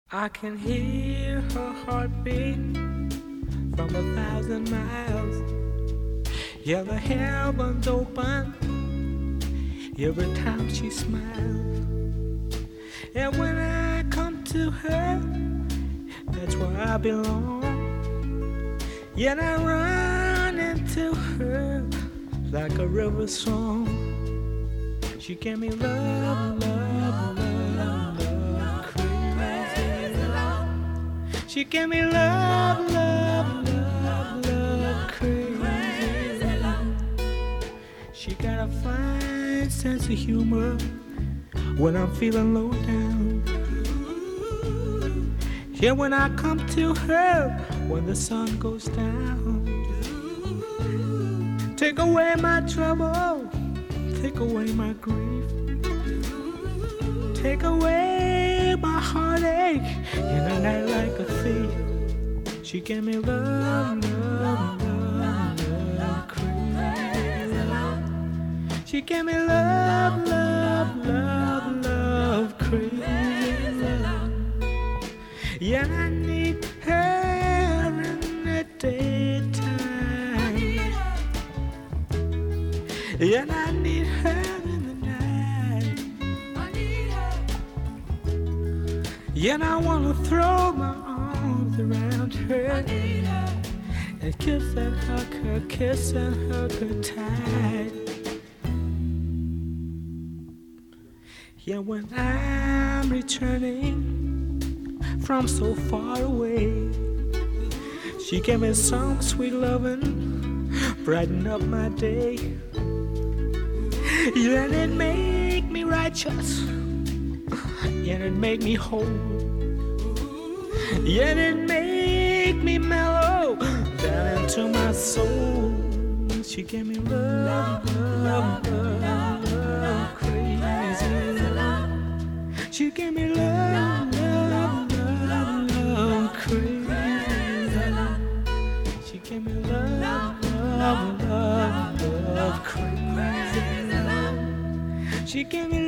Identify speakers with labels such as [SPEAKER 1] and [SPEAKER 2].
[SPEAKER 1] I can hear her heartbeat from 1,000 miles. Yeah, the heavens open every time she smiles. And when I come to her, that's where I belong. Yet I run into her like a river song. She gave me love, love, love, love, crazy love. She gave me love, love, love, love, crazy love. She got a fine sense of humor when I'm feeling low down. Yeah, when I come to her, when the sun goes down. Take away my trouble, take away my grief, take away my heartache in a night like a thief. She gave me love, love, love, love, crazy love. She gave me love, love, love, love, crazy love. Yeah, I need her in the daytime. Yeah, I need her in the night. Yeah, I wanna throw my arms around her and kiss and hug her, kiss and hug her tight. Yeah, when I'm returning from so far away, she gave me some sweet loving, brighten up my day. Yeah, and it make me righteous, yeah, it make me whole, yeah, it make me mellow down into my soul. She gave me love, love, love, love, crazy love. She gave me love, love, love, love, crazy love. She gave me love, love, love, love, crazy love. She gave me